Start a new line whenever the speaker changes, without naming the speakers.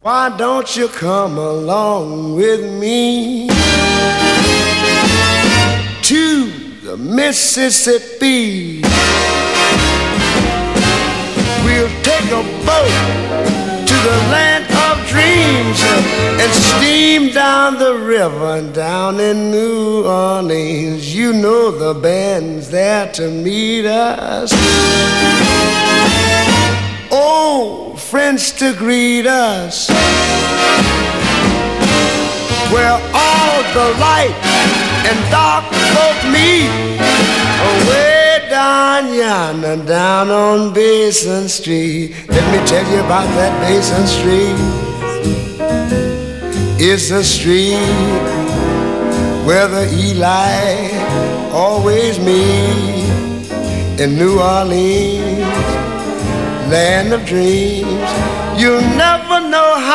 Why don't you come along with me to the Mississippi? We'll take a boat to the land of dreams and steam down the river and down in New Orleans. You know the band's there to meet us. Old friends to greet us. Where all the light and dark folk meet. Way down yonder, down on Basin Street. Let me tell you about that Basin Street. It's a street where the Eli always meet. In New Orleans, land of dreams, you'll never know how